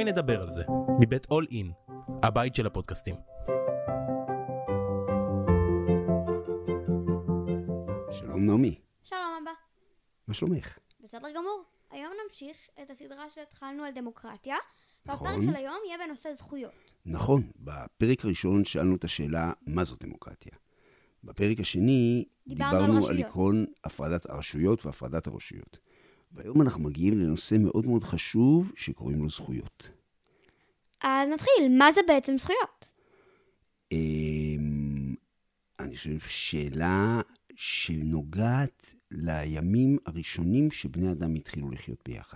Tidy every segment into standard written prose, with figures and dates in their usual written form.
בואי נדבר על זה, מבית All In, הבית של הפודקאסטים. שלום נעמי. שלום אבא. מה שלומך? בסדר גמור. היום נמשיך את הסדרה שהתחלנו על דמוקרטיה. נכון. והפרק של היום יהיה בנושא זכויות. נכון. בפרק הראשון שאלנו את השאלה, מה זאת דמוקרטיה? בפרק השני דיברנו על עקרון הפרדת הרשויות והפרדת הרשויות. והיום אנחנו מגיעים לנושא מאוד מאוד חשוב שקוראים לו זכויות. אז נתחיל. מה זה בעצם זכויות? אני חושב שאלה שנוגעת לימים הראשונים שבני אדם התחילו לחיות ביחד.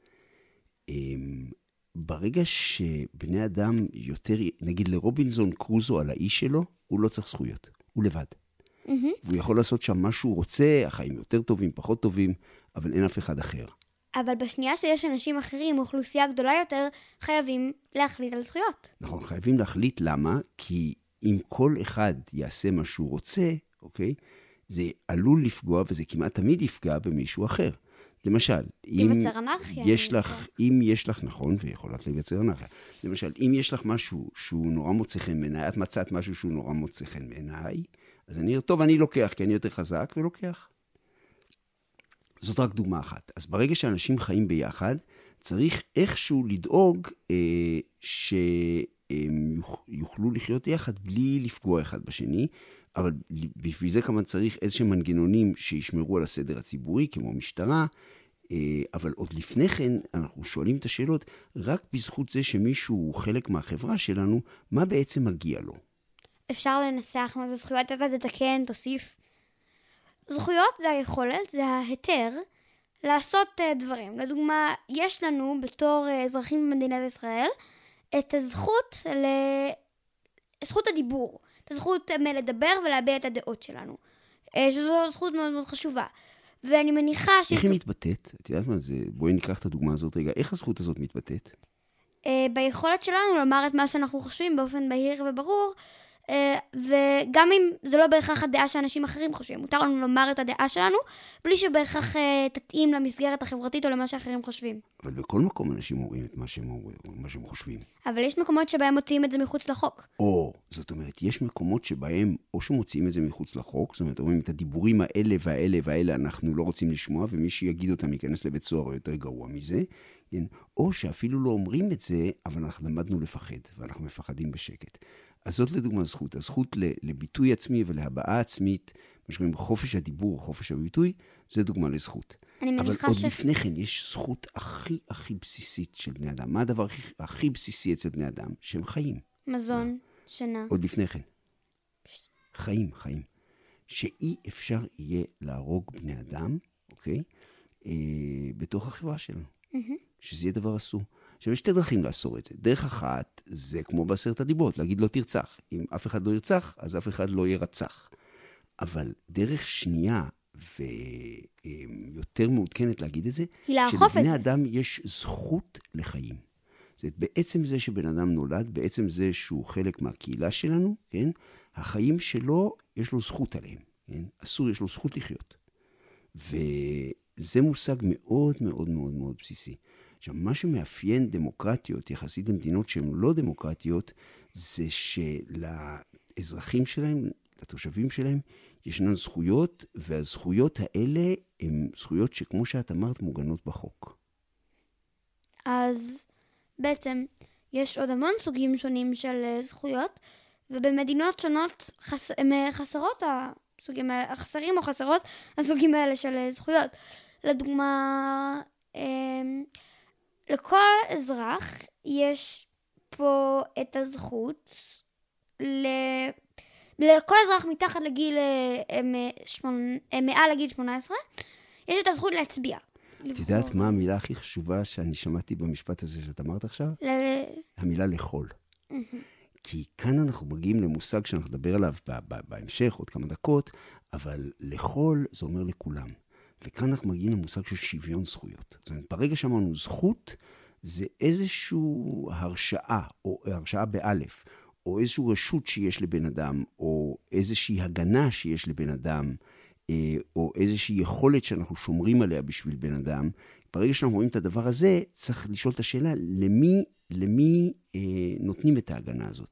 ברגע שבני אדם יותר, נגיד לרובינזון קרוזו על האיש שלו, הוא לא צריך זכויות, הוא לבד. והוא יכול לעשות שם מה שהוא רוצה, החיים יותר טובים, פחות טובים, אבל אין אף אחד אחר. אבל בשנייה שיש אנשים אחרים, אוכלוסייה גדולה יותר, חייבים להחליט על זכויות. נכון, חייבים להחליט למה, כי אם כל אחד יעשה מה שהוא רוצה, אוקיי, זה עלול לפגוע, וזה כמעט תמיד יפגע במישהו אחר. למשל, אם יש לך, נכון, ויכולת לבצר אנרכיה. למשל, אם יש לך משהו שהוא נורא מוצא חן בעיניי, את מצאת משהו שהוא נורא מוצא חן בעיניי, אז אני לוקח, כי אני יותר חזק ולוקח. זאת רק דוגמה אחת. אז ברגע שאנשים חיים ביחד, צריך איכשהו לדאוג שהם יוכלו לחיות יחד בלי לפגוע אחד בשני, אבל בשביל זה כמובן צריך איזשהם מנגנונים שישמרו על הסדר הציבורי, כמו משטרה, אבל עוד לפני כן אנחנו שואלים את השאלות, רק בזכות זה שמישהו הוא חלק מהחברה שלנו, מה בעצם מגיע לו? אפשר לנסח מה זה זכויות, אתה תתקן, תוסיף. זכויות זה היכולת, זה ההיתר, לעשות דברים. לדוגמה, יש לנו בתור אזרחים במדינת ישראל, את זכות הדיבור. את הזכות לדבר ולהביע את הדעות שלנו. שזו זכות מאוד מאוד חשובה. ואני מניחה איך היא מתבטאת? את יודעת מה זה? בואי ניקח את הדוגמה הזאת רגע. איך הזכות הזאת מתבטאת? ביכולת שלנו לומר את מה שאנחנו חושבים באופן בהיר וברור, וגם אם זה לא בהכרח הדעה שאנשים אחרים חושבים, מותר לנו לומר את הדעה שלנו, בלי שבהכרח תתאים למסגרת החברתית או למה שאחרים חושבים. אבל בכל מקום אנשים אומרים את מה שהם חושבים. אבל יש מקומות שבהם מוציאים את זה מחוץ לחוק. זאת אומרת, יש מקומות שבהם או שמוציאים את זה מחוץ לחוק, זאת אומרת, אומרים את הדיבורים האלה והאלה והאלה אנחנו לא רוצים לשמוע, ומי שיגיד אותם ייכנס לבית סוהר או יותר גרוע מזה, כן? או שאפילו לא אומרים את זה, אבל אנחנו למדנו לפחד, ואנחנו מפחדים בשקט. אז זאת לדוגמה זכות. הזכות לביטוי עצמי ולהבעה עצמית, מה שקוראים חופש הדיבור, חופש הביטוי, זה דוגמה לזכות. אבל עוד לפני כן יש זכות הכי בסיסית של בני אדם. מה הדבר הכי בסיסי אצל בני אדם? שהם חיים. מזון, שינה. עוד לפני כן. חיים. שאי אפשר יהיה להרוג בני אדם, אוקיי? בתוך החברה שלנו. שזה יהיה דבר אסור. עכשיו, יש שתי דרכים לאסור את זה. דרך אחת, זה כמו בעשרת הדיברות, להגיד לא תרצח. אם אף אחד לא ירצח, אז אף אחד לא ירצח. אבל דרך שנייה ויותר מעודכנת להגיד את זה, שלבני אדם יש זכות לחיים. זאת אומרת, בעצם זה שבן אדם נולד, בעצם זה שהוא חלק מהקהילה שלנו, כן? החיים שלו, יש לו זכות עליהם. כן? אסור, יש לו זכות לחיות. וזה מושג מאוד מאוד מאוד מאוד בסיסי. עכשיו, מה שמאפיין דמוקרטיות, יחסית למדינות שהן לא דמוקרטיות, זה שלאזרחים שלהם, לתושבים שלהם, ישנן זכויות, והזכויות האלה הן זכויות שכמו שאת אמרת, מוגנות בחוק. אז בעצם יש עוד המון סוגים שונים של זכויות, ובמדינות שונות חסרות חסרים או חסרות הסוגים האלה של זכויות. לדוגמה, לכל אזרח יש פה את הזכות, לכל אזרח מתחת לגיל, מעל לגיל 18, יש את הזכות להצביע. את יודעת מה המילה הכי חשובה שאני שמעתי במשפט הזה שאת אמרת עכשיו? המילה לאכול. כי כאן אנחנו מגיעים למושג שאנחנו נדבר עליו בהמשך, עוד כמה דקות, אבל לאכול זה אומר לכולם. וכאן אנחנו מגיעים למושג של שוויון זכויות. זאת אומרת, ברגע שאמרנו זכות, זה איזשהו הרשאה, או הרשאה באלף, או איזשהו רשות שיש לבן אדם, או איזושהי הגנה שיש לבן אדם, או איזושהי יכולת שאנחנו שומרים עליה בשביל בן אדם. ברגע שאנחנו רואים את הדבר הזה, צריך לשאול את השאלה, למי למי נותנים את ההגנה הזאת.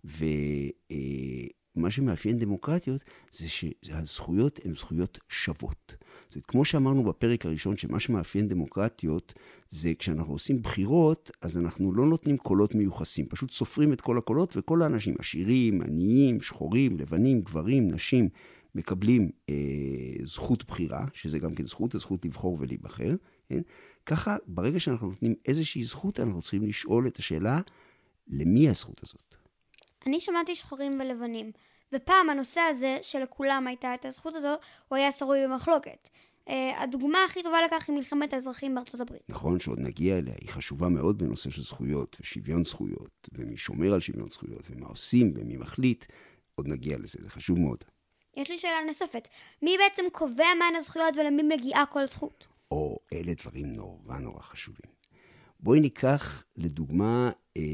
מה שמאפיין דמוקרטיות זה שהזכויות הן זכויות שוות. זה כמו שאמרנו בפרק הראשון, שמה שמאפיין דמוקרטיות זה כשאנחנו עושים בחירות, אז אנחנו לא נותנים קולות מיוחסים, פשוט סופרים את כל הקולות, וכל האנשים, עשירים, עניים, שחורים, לבנים, גברים, נשים, מקבלים זכות בחירה, שזה גם כן הזכות לבחור ולהיבחר. כן? ככה, ברגע שאנחנו נותנים איזושהי זכות, אנחנו צריכים לשאול את השאלה, למי הזכות הזאת? אני שמעתי שחורים ולבנים, ופעם הנושא הזה שלכולם הייתה את הזכות הזו, הוא היה שרוי במחלוקת. הדוגמה הכי טובה לכך היא מלחמת האזרחים בארצות הברית. נכון, שעוד נגיע אליה, היא חשובה מאוד בנושא של זכויות ושוויון זכויות, ומי שומר על שוויון זכויות, ומה עושים ומי מחליט, עוד נגיע לזה, זה חשוב מאוד. יש לי שאלה נוספת, מי בעצם קובע מהן הזכויות ולמי מגיעה כל זכות? אלה דברים נורא חשובים. בואי ניקח לדוגמה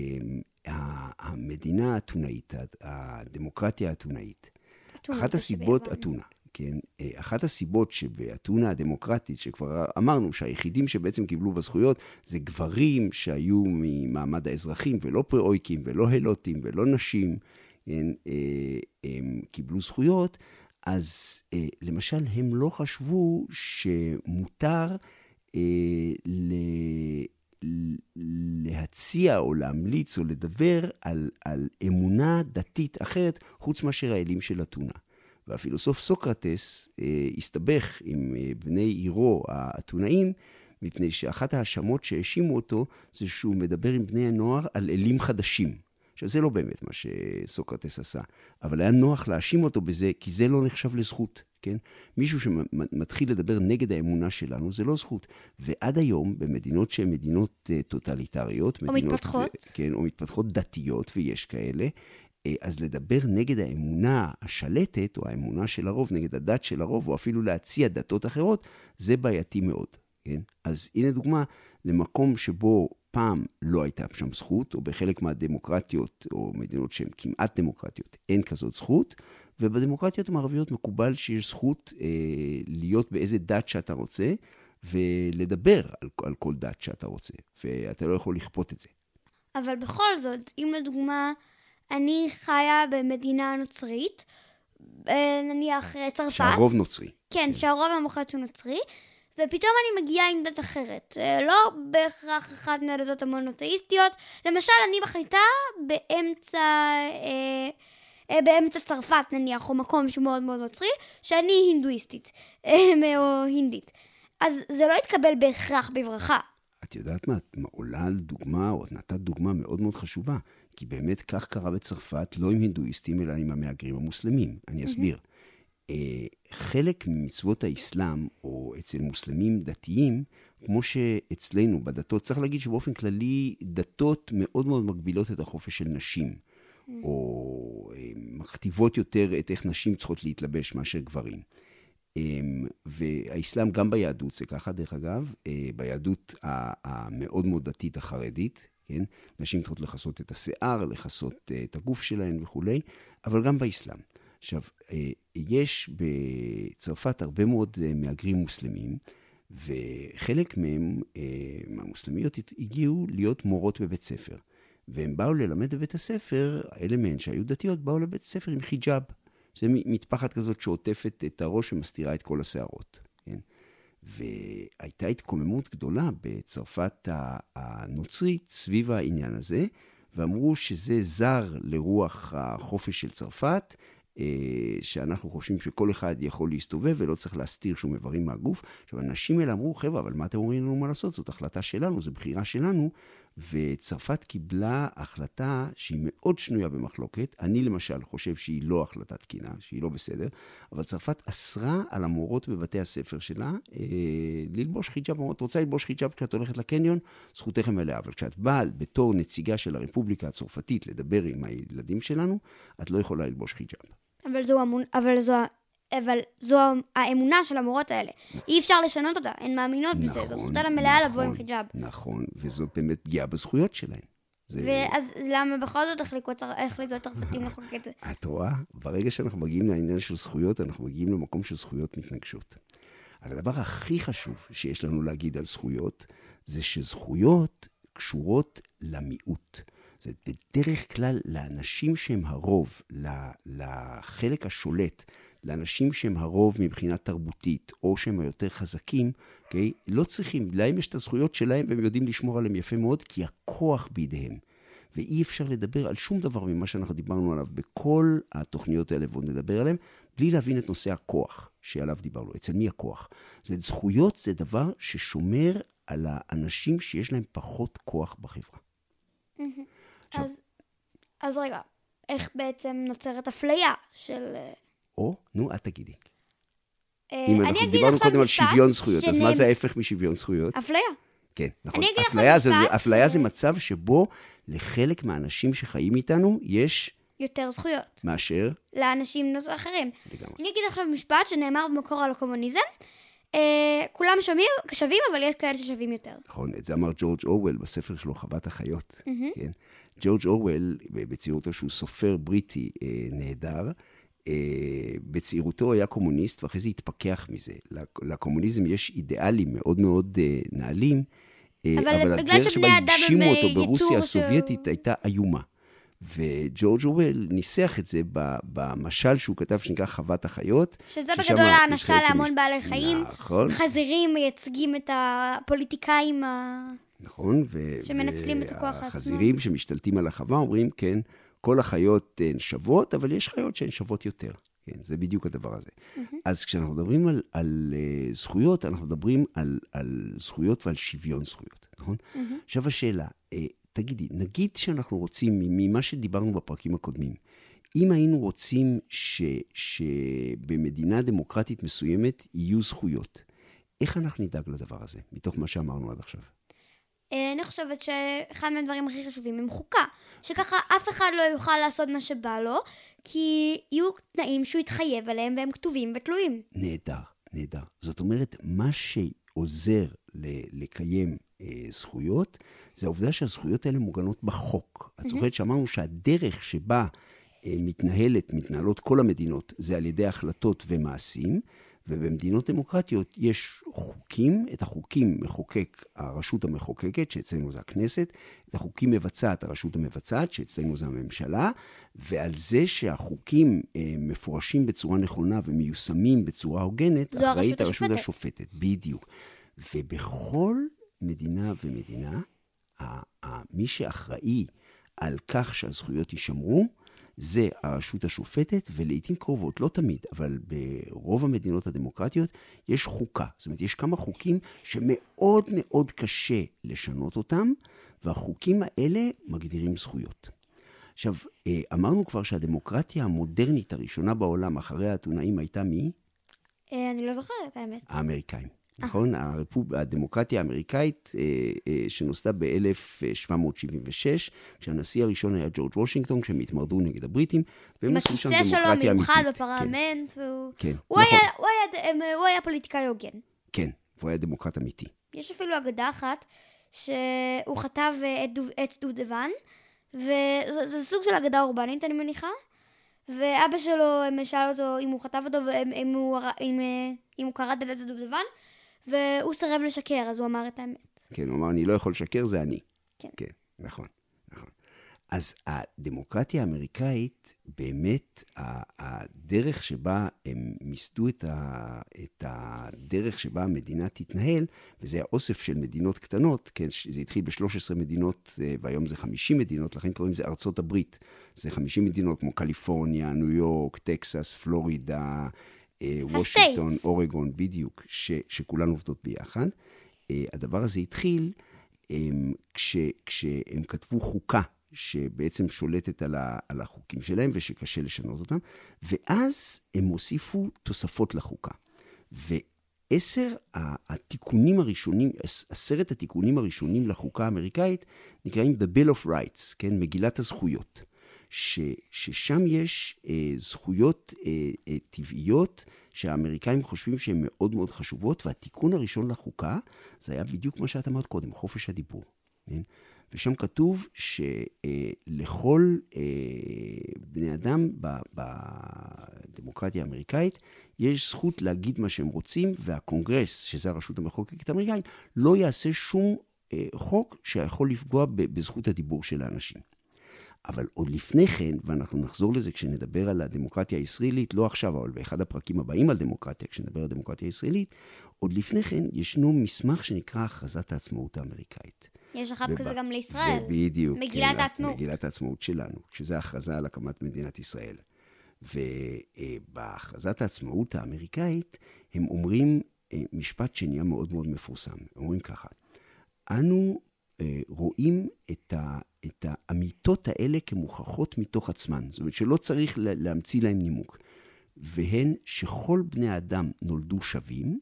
המדינה האתונאית, הדמוקרטיה האתונאית. אחת הסיבות, אתונה, כן? אחת הסיבות שבאתונה הדמוקרטית, שכבר אמרנו שהיחידים שבעצם קיבלו בזכויות, זה גברים שהיו ממעמד האזרחים, ולא פרואיקים, ולא הלוטים, ולא נשים, הם קיבלו זכויות, אז למשל הם לא חשבו שמותר להציע או להמליץ או לדבר על אמונה דתית אחרת, חוץ מאשר האלים של אתונה. והפילוסוף סוקרטס הסתבך עם בני עירו האתונאים, מפני שאחת ההאשמות שהאשימו אותו, זה שהוא מדבר עם בני הנוער על אלים חדשים. עכשיו, זה לא באמת מה שסוקרטס עשה, אבל היה נוח להאשים אותו בזה, כי זה לא נחשב לזכות, כן? מישהו שמתחיל לדבר נגד האמונה שלנו, זה לא זכות. ועד היום, במדינות שהן מדינות טוטליטריות, או מתפתחות. כן, או מתפתחות דתיות, ויש כאלה, אז לדבר נגד האמונה השלטת, או האמונה של הרוב, נגד הדת של הרוב, או אפילו להציע דתות אחרות, זה בעייתי מאוד, כן? אז הנה דוגמה למקום שבו פעם לא הייתה שם זכות, או בחלק מהדמוקרטיות, או מדינות שהן כמעט דמוקרטיות, אין כזאת זכות, ובדמוקרטיות המערביות מקובל שיש זכות להיות באיזה דת שאתה רוצה, ולדבר על כל דת שאתה רוצה, ואתה לא יכול לכפות את זה. אבל בכל זאת, אם לדוגמה, אני חיה במדינה נוצרית, נניח צרפת. שהרוב נוצרי. כן, שהרוב המוחלט הוא נוצרי, ופתאום אני מגיעה עם דת אחרת. לא בהכרח אחת מהדתות המונותאיסטיות. למשל, אני מחליטה באמצע צרפת, נניח, או מקום שהוא מאוד מאוד נוצרי, שאני הינדואיסטית, או הינדית. אז זה לא יתקבל בהכרח בברכה. את יודעת מה? את עולה על דוגמה, או את נתת דוגמה מאוד מאוד חשובה, כי באמת כך קרה בצרפת, לא עם הינדואיסטים, אלא עם המהגרים המוסלמים. אני אסביר. חלק ממצוות האסלאם, או אצל מוסלמים דתיים, כמו שאצלנו בדתות, צריך להגיד שבאופן כללי, דתות מאוד מאוד מגבילות את החופש של נשים, או מכתיבות יותר את איך נשים צריכות להתלבש מאשר גברים. והאסלאם גם ביהדות, זה ככה דרך אגב, ביהדות המאוד מאוד דתית החרדית, כן? נשים צריכות לחסות את השיער, לחסות את הגוף שלהן וכו', אבל גם באסלאם. עכשיו, יש בצרפת הרבה מאוד מהגרים מוסלמים, וחלק מהם, המוסלמיות, הגיעו להיות מורות בבית ספר. והם באו ללמד בבית הספר, האלה מהן שהיו דתיות, באו לבית הספר עם חיג'אב. זה מטפחת כזאת שעוטפת את הראש ומסתירה את כל השערות. כן? והייתה התקוממות גדולה בצרפת הנוצרית סביב העניין הזה, ואמרו שזה זר לרוח החופש של צרפת, שאנחנו חושבים שכל אחד יכול להסתובב ולא צריך להסתיר שום איברים מהגוף. עכשיו, אנשים האלה אמרו, חבר'ה, אבל מה אתם אומרים לנו מה לעשות? זאת החלטה שלנו, זו בחירה שלנו, וצרפת קיבלה החלטה שהיא מאוד שנויה במחלוקת. אני למשל חושב שהיא לא החלטה תקינה, שהיא לא בסדר, אבל צרפת אסרה על המורות בבתי הספר שלה ללבוש חיג'אב. את רוצה ללבוש חיג'אב כשאת הולכת לקניון, זכותכם מלאה, אבל כשאת באה בתור נציגה של הרפובליקה הצרפתית לדבר עם הילדים שלנו, את לא יכולה ללבוש חיג'אב. אבל זו האמונה של המורות האלה. אי אפשר לשנות אותה, הן מאמינות בזה. זו זכותן המלאה לבוא עם חיג'אב. נכון, וזו באמת פגיעה בזכויות שלהן. ואז למה בכל זאת החליטו הצרפתים לחוקק את זה? את רואה? ברגע שאנחנו מגיעים לעניין של זכויות, אנחנו מגיעים למקום של זכויות מתנגשות. אבל הדבר הכי חשוב שיש לנו להגיד על זכויות, זה שזכויות, קשורות למיעוט. זה בדרך כלל לאנשים שהם הרוב, לחלק השולט, לאנשים שהם הרוב מבחינה תרבותית, או שהם היותר חזקים, okay? לא צריכים, להם יש את הזכויות שלהם, והם יודעים לשמור עליהם יפה מאוד, כי הכוח בידיהם. ואי אפשר לדבר על שום דבר ממה שאנחנו דיברנו עליו, בכל התוכניות האלה, ועוד נדבר עליהם, בלי להבין את נושא הכוח שעליו דיברנו. אצל מי הכוח? זכויות זה דבר ששומר על האנשים שיש להם פחות כוח בחברה. אז רגע, איך בעצם נוצרת אפליה של... את תגידי. אם אנחנו דיברנו קודם על שוויון זכויות, אז מה זה ההפך משוויון זכויות? אפליה. כן, נכון. אפליה זה מצב שבו לחלק מהאנשים שחיים איתנו יש... יותר זכויות. מאשר? לאנשים אחרים. לגמרי. אני אגיד עכשיו משפט שנאמר במקור על הקומוניזם. כולם שווים, אבל יש כאלה ששווים יותר. נכון, את זה אמר ג'ורג' אורוול בספר שלו, חוות החיות. כן. ג'ורג' אורוול, בצעירותו שהוא סופר בריטי נהדר, בצעירותו היה קומוניסט, ואחרי זה התפכח מזה. לקומוניזם יש אידיאלים מאוד מאוד נעלים, אבל הדרך שבה הגשימו אותו ברוסיה הסובייטית הייתה איומה. וג'ורג' אורוול ניסח את זה במשל שהוא כתב שנקרא חוות החיות. שזה בגדול המשל להמון בעלי חיים. נכון. חזירים מייצגים את הפוליטיקאים נכון, שמנצלים את הכוח עצמו. והחזירים שמשתלטים על החווה אומרים, כן, כל החיות הן שוות, אבל יש חיות שהן שוות יותר. כן, זה בדיוק הדבר הזה. אז כשאנחנו מדברים על זכויות, אנחנו מדברים על זכויות ועל שוויון זכויות, נכון? עכשיו השאלה, תגידי, נגיד שאנחנו רוצים, ממה שדיברנו בפרקים הקודמים, אם היינו רוצים שבמדינה דמוקרטית מסוימת יהיו זכויות, איך אנחנו נדאג לדבר הזה, מתוך מה שאמרנו עד עכשיו? אני חושבת שאחד מהדברים הכי חשובים הם חוקה, שככה אף אחד לא יוכל לעשות מה שבא לו, כי יהיו תנאים שהוא יתחייב עליהם והם כתובים ותלויים. נהדר. זאת אומרת, מה שעוזר לקיים זכויות, זה העובדה שהזכויות האלה מוגנות בחוק. את זוכרת שאמרנו שהדרך שבה מתנהלות כל המדינות, זה על ידי החלטות ומעשים, ובמדינות דמוקרטיות יש חוקים, את החוקים מחוקק הרשות המחוקקת, שאצלנו זה הכנסת, את החוקים מבצעת הרשות המבצעת, שאצלנו זה הממשלה, ועל זה שהחוקים מפורשים בצורה נכונה ומיושמים בצורה הוגנת, אחראית הרשות השופטת. בדיוק. ובכל מדינה ומדינה, מי שאחראי על כך שהזכויות יישמרו, זה הרשות השופטת, ולעיתים קרובות, לא תמיד, אבל ברוב המדינות הדמוקרטיות, יש חוקה. זאת אומרת, יש כמה חוקים שמאוד מאוד קשה לשנות אותם, והחוקים האלה מגדירים זכויות. עכשיו, אמרנו כבר שהדמוקרטיה המודרנית הראשונה בעולם, אחרי האתונאים, הייתה מי? אני לא זוכרת, האמת. האמריקאים. נכון? הדמוקרטיה האמריקאית שנוסדה ב-1776, כשהנשיא הראשון היה ג'ורג' וושינגטון, כשהם התמרדו נגד הבריטים, והם עשו שם דמוקרטיה אמיתית. עם הכיסא שלו מיוחד בפרלמנט, הוא היה פוליטיקאי הוגן. כן, והוא היה דמוקרט אמיתי. יש אפילו אגדה אחת, שהוא כתב עץ דובדבן, וזה סוג של אגדה אורבנית, אני מניחה, ואבא שלו שאל אותו אם הוא כתב אותו, אם הוא קרא את עץ דובדבן, והוא סרב לשקר, אז הוא אמר את האמת. כן, הוא אמר, אני לא יכול לשקר, זה אני. כן. כן, נכון. אז הדמוקרטיה האמריקאית, באמת, הדרך שבה הם מיסדו את הדרך שבה המדינה תתנהל, וזה האוסף של מדינות קטנות, כן, זה התחיל ב-13 מדינות, והיום זה 50 מדינות, לכן קוראים זה ארצות הברית. זה 50 מדינות כמו קליפורניה, ניו יורק, טקסס, פלורידה, וושינגטון, אורגון, בדיוק, שכולן עובדות ביחד. הדבר הזה התחיל כשהם כתבו חוקה, שבעצם שולטת על החוקים שלהם ושקשה לשנות אותם, ואז הם הוסיפו תוספות לחוקה. התיקונים הראשונים, 10 התיקונים הראשונים לחוקה האמריקאית, נקראים The Bill of Rights, כן, מגילת הזכויות, ששם יש זכויות טבעיות שהאמריקאים חושבים שהן מאוד מאוד חשובות, והתיקון הראשון לחוקה, זה היה בדיוק מה שאת אמרת קודם, חופש הדיבור. כן? ושם כתוב שלכל בני אדם בדמוקרטיה האמריקאית יש זכות להגיד מה שהם רוצים, והקונגרס, שזה הרשות המחוקקת האמריקאית, לא יעשה שום חוק שיכול לפגוע בזכות הדיבור של האנשים. אבל עוד לפני כן, ואנחנו נחזור לזה כשנדבר על הדמוקרטיה הישראלית, לא עכשיו, אבל באחד הפרקים הבאים על דמוקרטיה, כשנדבר על הדמוקרטיה הישראלית, עוד לפני כן ישנו מסמך שנקרא הכרזת העצמאות האמריקאית. יש אחד כזה גם לישראל. בדיוק. מגילת העצמאות. מגילת העצמאות שלנו, כשזה ההכרזה על הקמת מדינת ישראל. ובהכרזת העצמאות האמריקאית, הם אומרים משפט שנהיה מאוד מאוד מפורסם. הם אומרים ככה, אנו רואים את האמיתות האלה כמוכחות מתוך עצמן. זאת אומרת שלא צריך להמציא להם נימוק. והן שכל בני האדם נולדו שווים,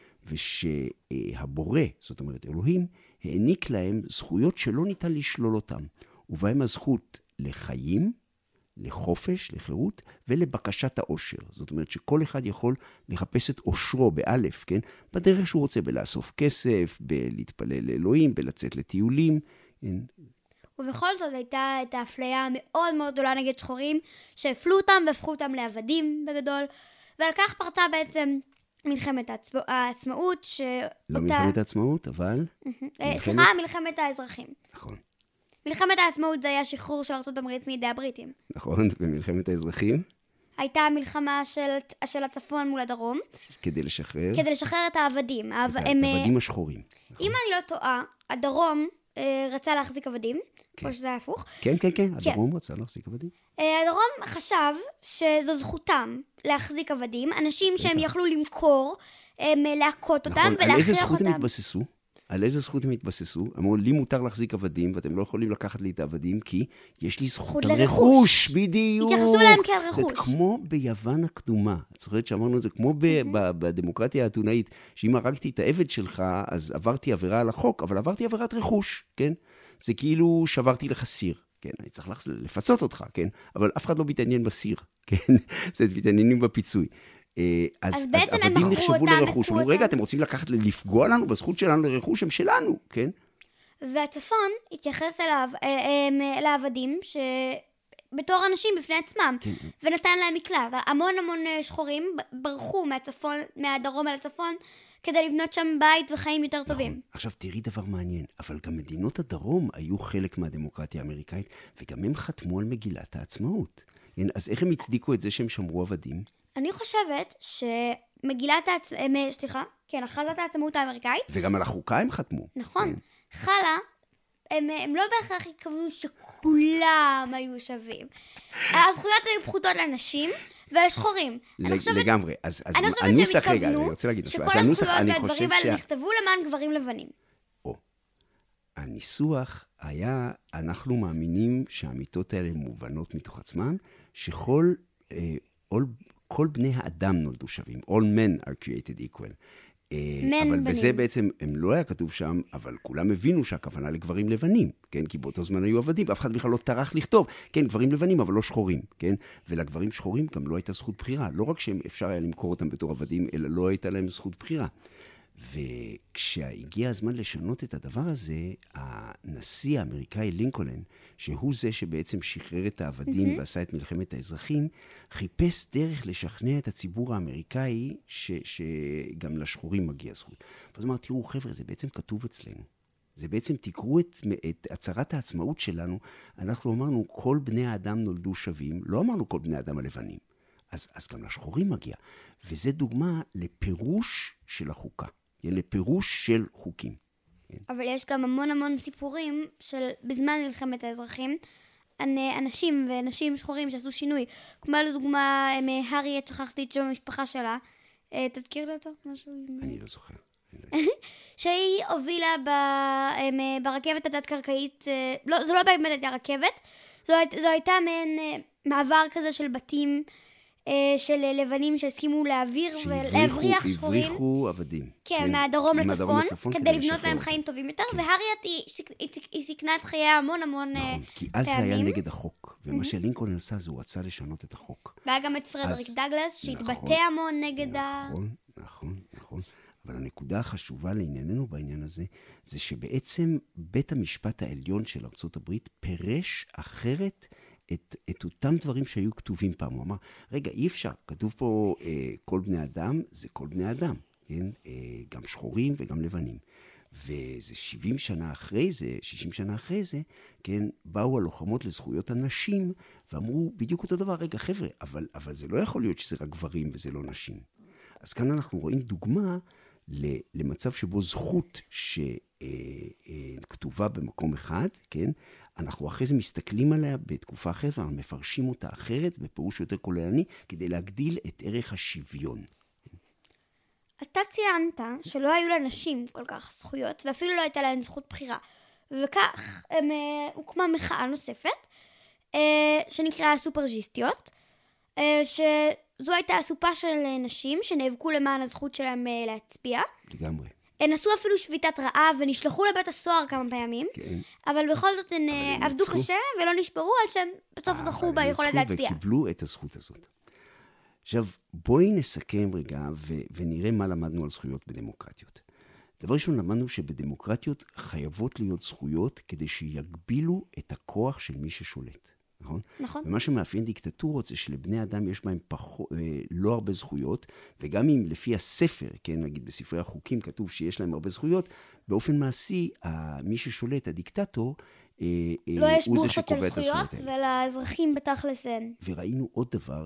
ושהבורא, זאת אומרת אלוהים, העניק להם זכויות שלא ניתן לשלול אותם. ובהם הזכות לחיים, לחופש, לחירות, ולבקשת האושר. זאת אומרת שכל אחד יכול לחפש את אושרו באלף, כן? בדרך שהוא רוצה, בלאסוף כסף, בלהתפלל לאלוהים, בלצאת לטיולים. כן? ובכל זאת הייתה את האפליה המאוד מאוד גדולה נגד שחורים, שהפלו אותם והפכו אותם לעבדים בגדול, ועל כך פרצה בעצם מלחמת העצמאות, לא מלחמת העצמאות, אבל... סליחה, מלחמת האזרחים. נכון. מלחמת העצמאות זה היה שחרור של ארצות הברית מידי הבריטים. נכון, ומלחמת האזרחים? הייתה מלחמה של הצפון מול הדרום. כדי לשחרר? כדי לשחרר את העבדים. את העבדים השחורים. אם אני לא טועה, הדרום רצה להחזיק עבדים, או שזה היה הפוך. כן, הדרום רצה להחזיק עבדים. הדרום חשב שזו זכותם להחזיק עבדים, אנשים שהם יכלו למכור, להכות אותם ולהכריח אותם. על איזה זכות הם התבססו? על איזה זכות הם התבססו? אמרו, לי מותר להחזיק עבדים, ואתם לא יכולים לקחת לי את העבדים, כי יש לי זכות על רכוש, בדיוק. התייחסו להם כעל רכוש. זה כמו ביוון הקדומה. את זוכרת שאמרנו את זה, כמו בדמוקרטיה האתונאית, שאם הרגתי את העבד שלך, אז עברתי עבירה על החוק, אבל עברתי עבירת רכוש, כן? זה כאילו שברתי לך סיר, כן? אני צריך לפצות אותך, כן? אבל אף אחד לא מתעניין בסיר, כן? זה מתעניינים בפיצוי. אז עבדים נחשבו לרכוש. אמרו, רגע, אתם רוצים לפגוע לנו בזכות שלנו לרכוש, הם שלנו, כן? והצפון התייחס לעבדים בתור אנשים בפני עצמם, ונתן להם מקלט. המון שחורים ברחו מהדרום אל הצפון, כדי לבנות שם בית וחיים יותר טובים. עכשיו תראי דבר מעניין, אבל גם מדינות הדרום היו חלק מהדמוקרטיה האמריקאית, וגם הם חתמו על מגילת העצמאות. אז איך הם הצדיקו את זה שהם שמרו עבדים? אני חושבת הכרזת העצמאות האמריקאית. וגם על החוקה הם חתמו. נכון. חלה, הם לא בהכרח התכוונו שכולם היו שווים. הזכויות היו פחותות לאנשים ולשחורים. לגמרי. אז הנוסח, רגע, אני רוצה להגיד, שכל הזכויות והדברים האלה נכתבו למען גברים לבנים. הניסוח היה, אנחנו מאמינים שהאמיתות האלה מובנות מתוך עצמם, שכל בני האדם נולדו שווים. All men are created equal. אבל בזה בעצם, הם לא היה כתוב שם, אבל כולם הבינו שהכוונה לגברים לבנים, כן? כי באותו זמן היו עבדים, אף אחד בכלל לא טרח לכתוב, כן, גברים לבנים, אבל לא שחורים, כן? ולגברים שחורים גם לא הייתה זכות בחירה. לא רק שאפשר היה למכור אותם בתור עבדים, אלא לא הייתה להם זכות בחירה. וכשהגיע הזמן לשנות את הדבר הזה, הנשיא האמריקאי לינקולן, שהוא זה שבעצם שחרר את העבדים ועשה את מלחמת האזרחים, חיפש דרך לשכנע את הציבור האמריקאי שגם לשחורים מגיע זכות. ואז אמר, תראו חבר'ה, זה בעצם כתוב אצלנו. זה בעצם תקראו את הצהרת העצמאות שלנו, אנחנו אמרנו, כל בני האדם נולדו שווים, לא אמרנו כל בני האדם הלבנים. אז גם לשחורים מגיע. וזה דוגמה לפירוש של החוקה. לפירוש של חוקים. אבל יש גם המון סיפורים של בזמן מלחמת האזרחים, אנשים ונשים שחורים שעשו שינוי. כמו לדוגמה, האריאט, שכחתי את שם המשפחה שלה. תזכיר לי אותו? אני לא זוכר. שהיא הובילה ברכבת התת-קרקעית, זו לא באמת הייתה רכבת, זו הייתה מעין מעבר כזה של בתים, של לבנים שהסכימו להעביר ולהבריח שחורים. הבריחו עבדים. כן, מהדרום לצפון, כדי לבנות להם חיים טובים יותר, והאריאט היא סיכנה את חיי המון פעמים. כי אז זה היה נגד החוק, ומה שלינקולן עשה זה הוא רצה לשנות את החוק. והיה גם את פרדריק דאגלס, שהתבטא המון נגד נכון. אבל הנקודה החשובה לענייננו בעניין הזה, זה שבעצם בית המשפט העליון של ארצות הברית פירש אחרת את אותם דברים שהיו כתובים פעם. הוא אמר, רגע, אי אפשר, כתוב פה כל בני אדם, זה כל בני אדם, כן? גם שחורים וגם לבנים. וזה 70 שנה אחרי זה, 60 שנה אחרי זה, כן, באו הלוחמות לזכויות הנשים, ואמרו בדיוק אותו דבר, רגע חבר'ה, אבל זה לא יכול להיות שזה רק גברים וזה לא נשים. אז כאן אנחנו רואים דוגמה למצב שבו זכות שכתובה במקום אחד, כן, אנחנו אחרי זה מסתכלים עליה בתקופה אחרת, ואנחנו מפרשים אותה אחרת, בפירוש יותר כוללני, כדי להגדיל את ערך השוויון. אתה ציינת שלא היו לנשים כל כך זכויות, ואפילו לא הייתה להן זכות בחירה. וכך הוקמה מחאה נוספת, שנקראה סופרג'יסטיות, שזו הייתה אסופה של נשים שנאבקו למען הזכות שלהם להצביע. לגמרי. הן עשו אפילו שביתת רעב ונשלחו לבית הסוהר כמה פעמים, כן. אבל בכל זאת הן עבדו קשה ולא נשברו עד שהם בסוף זכו ביכולת להצביע. וקיבלו את הזכות הזאת. עכשיו, בואי נסכם רגע ונראה מה למדנו על זכויות בדמוקרטיות. דבר ראשון, למדנו שבדמוקרטיות חייבות להיות זכויות כדי שיגבילו את הכוח של מי ששולט. נכון? נכון. ומה שמאפיין דיקטטורות זה שלבני אדם יש בהם לא הרבה זכויות, וגם אם לפי הספר, כן, נגיד בספרי החוקים כתוב שיש להם הרבה זכויות, באופן מעשי, מי ששולט, הדיקטטור, לא יש הוא זה בוכות שקובע של את הזכויות זכויות, האלה. ולאזרחים בתכלס אין. וראינו עוד דבר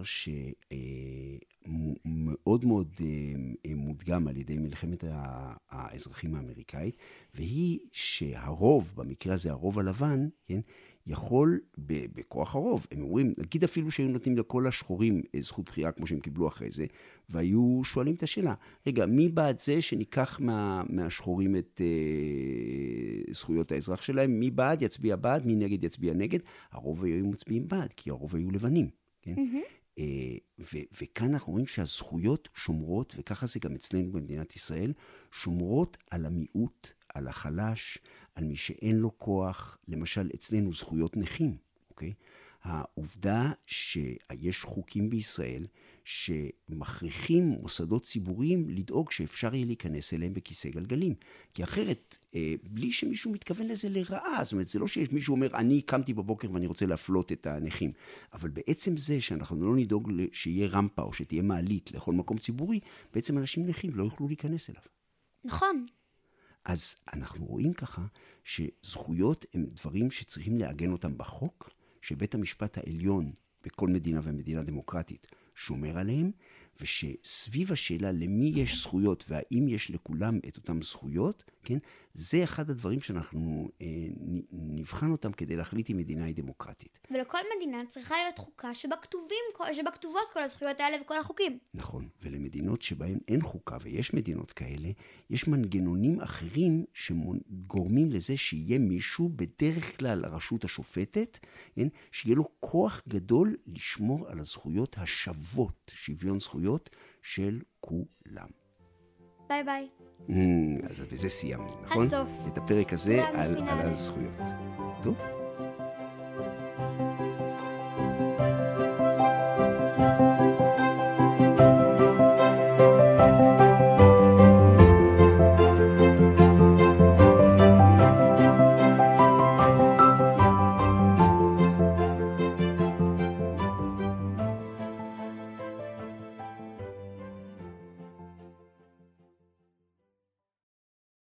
שמאוד מאוד מודגם על ידי מלחמת האזרחים האמריקאית, והיא שהרוב, במקרה הזה הרוב הלבן, כן, יכול בכוח הרוב, הם אומרים, נגיד אפילו שהיו נותנים לכל השחורים זכות בחירה כמו שהם קיבלו אחרי זה, והיו שואלים את השאלה, רגע, מי בעד זה שניקח מהשחורים את זכויות האזרח שלהם, מי בעד יצביע בעד, מי נגד יצביע נגד, הרוב היו מצביעים בעד, כי הרוב היו לבנים, כן? וכאן אנחנו רואים שהזכויות שומרות, וככה זה גם אצלנו במדינת ישראל, שומרות על המיעוט, על החלש, על מי שאין לו כוח, למשל אצלנו זכויות נכים, אוקיי? העובדה שיש חוקים בישראל שמכריחים מוסדות ציבוריים לדאוג שאפשר יהיה להיכנס אליהם בכיסא גלגלים. כי אחרת, בלי שמישהו מתכוון לזה לרעה, זאת אומרת, זה לא שיש מישהו אומר, אני קמתי בבוקר ואני רוצה להפלות את הנכים. אבל בעצם זה שאנחנו לא נדאוג שיהיה רמפה או שתהיה מעלית לכל מקום ציבורי, בעצם אנשים נכים לא יוכלו להיכנס אליו. נכון. אז אנחנו רואים ככה שזכויות הם דברים שצריכים לעגן אותם בחוק, שבית המשפט העליון בכל מדינה ומדינה דמוקרטית שומר עליהם, ושסביב השאלה למי יש זכויות והאם יש לכולם את אותם זכויות, כן? זה אחד הדברים שאנחנו נבחן אותם כדי להחליט אם מדינה היא דמוקרטית. ולכל מדינה צריכה להיות חוקה שבה כתובות כל הזכויות האלה וכל החוקים. נכון, ולמדינות שבהן אין חוקה, ויש מדינות כאלה, יש מנגנונים אחרים שגורמים לזה שיהיה מישהו, בדרך כלל הרשות השופטת, כן? שיהיה לו כוח גדול לשמור על הזכויות השוות, שוויון זכויות של כולם. ביי ביי. אז בזה סיימנו, נכון? הסוף. את הפרק הזה על הזכויות. טוב?